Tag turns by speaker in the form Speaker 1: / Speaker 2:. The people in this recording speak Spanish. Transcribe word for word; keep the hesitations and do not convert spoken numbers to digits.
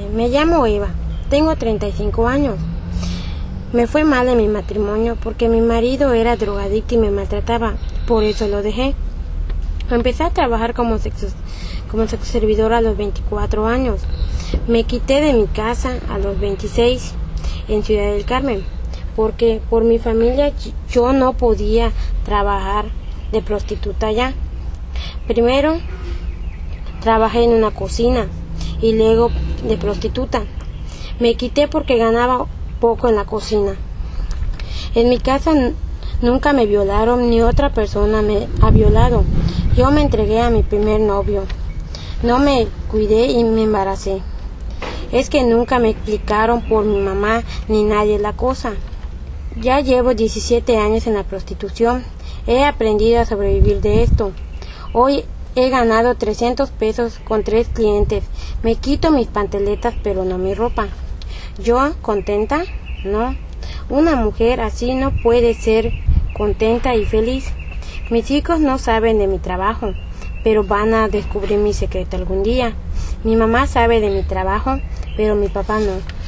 Speaker 1: me llamo Eva, tengo treinta y cinco años. Me fue mal en mi matrimonio porque mi marido era drogadicto y me maltrataba, por eso lo dejé. Empecé a trabajar como sexo, como sexoservidora a los veinticuatro años. Me quité de mi casa a los veintiséis en Ciudad del Carmen, porque por mi familia yo no podía trabajar de prostituta allá. Primero trabajé en una cocina y luego de prostituta. Me quité porque ganaba poco en la cocina. En mi casa nunca me violaron ni otra persona me ha violado. Yo me entregué a mi primer novio. No me cuidé y me embaracé. Es que nunca me explicaron por mi mamá ni nadie la cosa. Ya llevo diecisiete años en la prostitución. He aprendido a sobrevivir de esto. Hoy he ganado trescientos pesos con tres clientes. Me quito mis pantaletas pero no mi ropa. ¿Yo contenta? No. Una mujer así no puede ser contenta y feliz. Mis hijos no saben de mi trabajo, pero van a descubrir mi secreto algún día. Mi mamá sabe de mi trabajo, pero mi papá no.